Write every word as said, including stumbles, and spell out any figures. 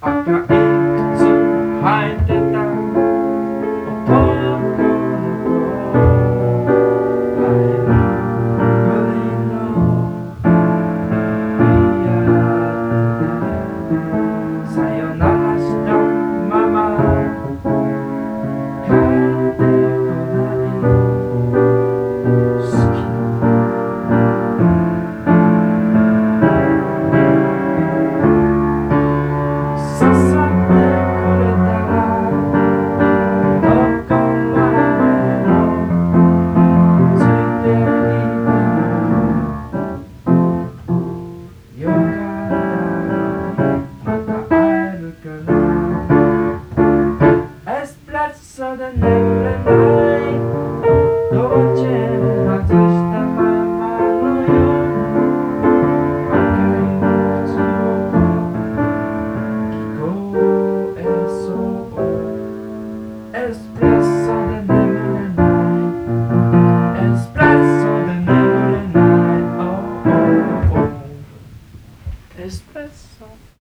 赤い靴履いてた男の子会えるふりのリアルでさよならしたまま帰ってこない好き誘ってくれたらどこまでもついていくよかったらまた会えるからエスプレッソで眠れないドルチェ外したままの夜赤い靴をエスプレッソで眠れないエスプレッソで眠れない、oh, oh, oh. エスプレッソ